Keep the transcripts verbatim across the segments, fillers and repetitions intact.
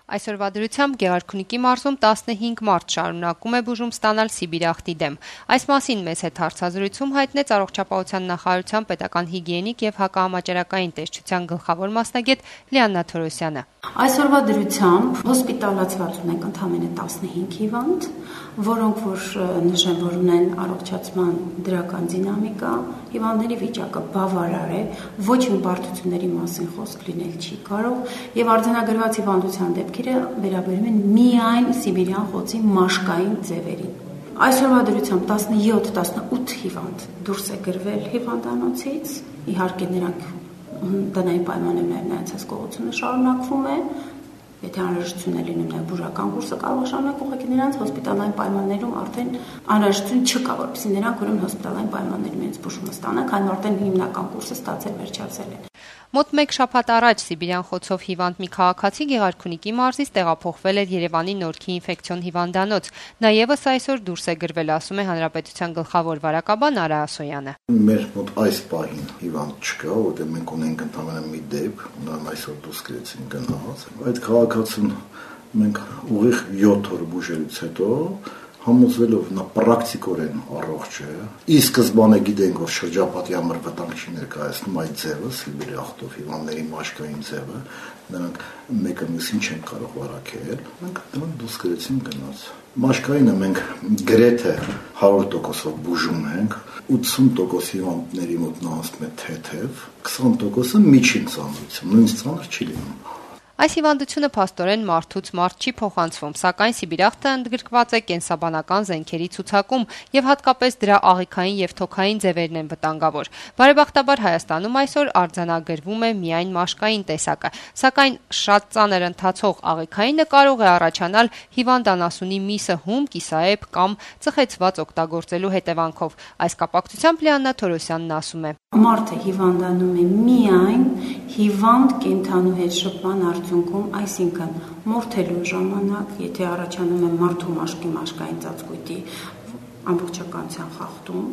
Այսօրվա դրությամբ Գեղարքունիքի մարզում տասնհինգ մարդ շարունակում է բուժում ստանալ Սիբիրախտի դեմ։ Այս մասին մեծ հետ հարցազրույցում հայտնեց Առողջապահության նախարարության պետական հիգիենիկ եւ հակահամաճարակային տեսչության գլխավոր մասնագետ Լիաննա Թորոսյանը։ Այսօրվա դրությամբ հոսպիտալացված ունենք ընդամենը տասնհինգ հիվանդ, որոնք որ նշեն, որ ունեն առողջացման դրական դինամիկա, հիվանդների վիճակը բավարար է, ոչ մի բարդությունների մասին խոսք լինել չի կարող եւ արձանագրված հիվանդության դեպքերը վերաբերում են միայն Սիբիրյան խոցի մաշկային ձևերին։ Այսօրվա դրությամբ տասնյոթ տասնութ հիվանդ դուրս է գրվել հիվանդանոցից, իհարկե նրանք տնային պայմաններում նրանց հսկողությունը շարունակվում է, եթե անհրաժեշտություն է լինում նաև բուժական կուրսը կարող է շարունակել, ուղղակի նրանց հոսպիտալային պայմաններում արդեն անհրաժեշտություն չկա, որպեսզի նրանք ուրեմն հոսպիտալային պայմաններում իրենց բուժումը ստանան, քանի որ արդեն հիմնական կուրսը ստացել վերջացել են։ Մոտ մեկ շաբաթ առաջ Սիբիրյան խոցով հիվանդ մի քաղաքացի Գեղարքունիքի մարզից տեղափոխվել էր Երևանի Նորքի ինֆեկցիոն հիվանդանոց։ Նա եւս այսօր դուրս է գրվել, ասում է Հանրապետության գլխավոր վարակաբան Արա Ասոյանը։ Մեր մոտ այս պահին հիվանդ չկա, որտեղ մենք ունենք ընդամենը մի դեպք, նրան այսօր դուրս գրեցին գնաց։ Այդ քաղաքացին մենք ուղիղ յոթ օր բուժելուց հետո համոզվելով նա պրակտիկորեն առողջ է։ Ի սկզբանե գիտենք, որ շրջապատի համար վտանգ չի ներկայացնում այդ ձևը, Սիբիրախտով հիվանդների մաշկային ձևը, նրանք մեկը մյուսին չեն կարող վարակել։ Մենք դրանք դուրս գրեցինք գնաց։ Մաշկայինը մենք գրեթե հարյուր տոկոսով բուժում ենք, ութսուն տոկոս հիվանդների մոտ նա անցնում է թեթև, քսան տոկոսը միջին ծանրություն, նույնիսկ ծանր չի լինում։ Այս հիվանդությունը փաստորեն մարդուց մարդ չի փոխանցվում, սակայն Սիբիրախտը ընդգրկված է կենսաբանական զենքերի ցուցակում եւ հատկապես դրա աղիքային եւ թոքային ձևերն են վտանգավոր։ Բարեբախտաբար Հայաստանում այսօր արձանագրվում է միայն մաշկային տեսակը, սակայն շատ ծանր ընթացող աղիքայինը կարող է առաջանալ հիվանդ անասունի միսը հում, կիսաեփ կամ ծխեցված օգտագործելու հետևանքով։ Այս կապակցությամբ Լիաննա Թորոսյանն ասում է. Մարդը հիվանդանում է միայն հիվանդ կենդանու հետ շփման արդյունքում, այսինքն մորթելու ժամանակ, եթե առաջանում է մարդու մաշկի մաշկային ծածկույթի ամբողջականության խախտում,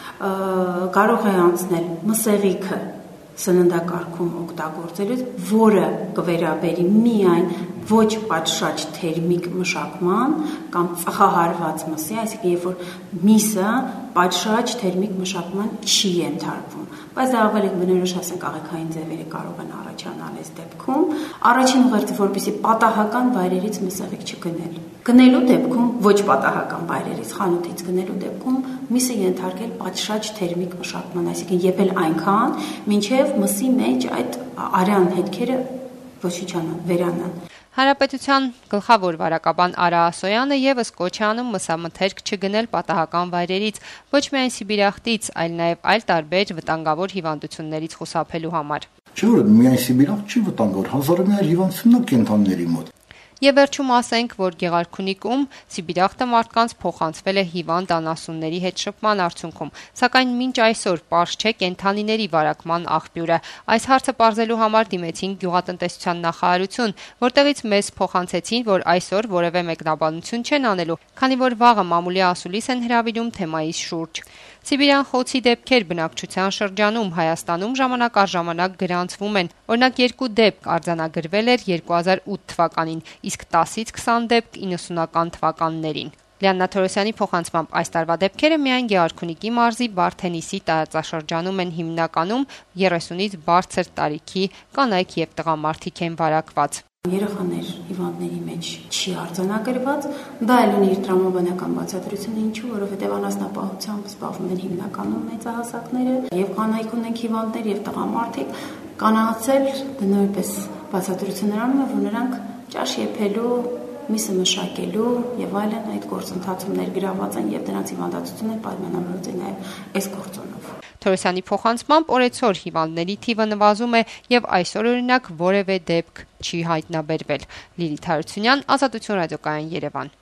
կարող է անցնել մսեղիքը սննդակարգում օգտագործելուց, որը կվերաբերի միայն ոչ պատշաճ թերմիկ մշակման կամ ծխահարված մսի, այսինքն երբ որ միսը պատշաճ թերմիկ մշակման չի ենթարկվում, բայց դա ավելի բնորոշ ասենք աղիքային ձևերը կարող են առաջանալ այս դեպքում, առաջին ուղերձը որպեսզի պատահական վայրերից մսեղիկ չգնել։ Գնելու դեպքում ոչ պատահական վայրերից խանութից գնելու դեպքում միսը ենթարկել պատշաճ թերմիկ մշակման, այսինքն եփել այնքան, մինչև մսի մեջ այդ արյան հետքերը ոչնչանան, վերանան։ Հանրապետության գլխավոր վարակաբան Արա Ասոյանը եւս կոչ է անում մսամթերք չգնել պատահական վայրերից, ոչ միայն Սիբիրախտից, այլ նաեւ այլ տարբեր վտանգավոր հիվանդություններից խուսափելու համար։ Չէ՞ որ միայն Սիբիրախտ չի վտանգավոր, հազարամյա հիվանդությունն է կենդանիների մոտ։ Եվ վերջում ասենք, որ Գեղարքունիքում Սիբիրախտը մարդկանց փոխանցվել է հիվանդ անասունների հետ շփման արդյունքում, սակայն մինչ այսօր պարզ չէ կենդանիների վարակման աղբյուրը։ Այս հարցը պարզելու համար դիմեցինք գյուղատնտեսության նախարարություն, որտեղից մեզ փոխանցեցին, որ այսօր որևէ մեկնաբանություն չեն անելու, քանի որ վաղը մամուլի ասուլիս են հրավիրում թեմայի շուրջ։ Սիբիրյան խոցի դեպքեր բնակչության շրջանում Հայաստանում ժամանակ առ ժամանակ գրանցվում են։ Օրինակ երկու դեպք արձանագրվել էր երկու հազար ութ թվականին, իսկ տասից քսան դեպք իննսունական թվականներին։ Լիաննա Թորոսյանի փոխանցմամբ այս տարվա դեպքերը միայն Գեղարքունիքի մարզի Վարդենիսի տարածաշրջանում են հիմնականում երեսունից բարձր տարիքի կանայք եւ տղամարդիկ են վարակված։ Երեխաներ հիվանդների մեջ չի արձանագրված, դա էլ ունի իր տրամաբանական բացատրությունը, ինչու, որովհետև անասնապահությամբ զբաղվում են հիմնականում մեծահասակները եւ կանայք ունենք հիվանդներ եւ տղամարդիկ, կանացել նույնպես բացատրություններ անում է, որ նրանք ճաշ եփելու, միսը մշակելու եւ այլն այդ գործընթացում ներգրաված են եւ դրանց հիվանդացությունը պայմանավորված է նաեւ այս գործոնով։ Թորոսյանի փոխանցմամբ օրեցօր հիվանդների թիվը նվազում է եւ այսօր օրինակ որևէ դեպք չի հայտնաբերվել։ Լիլիթ Հարությունյան, Ազատություն ռադիոկայան, Երևան։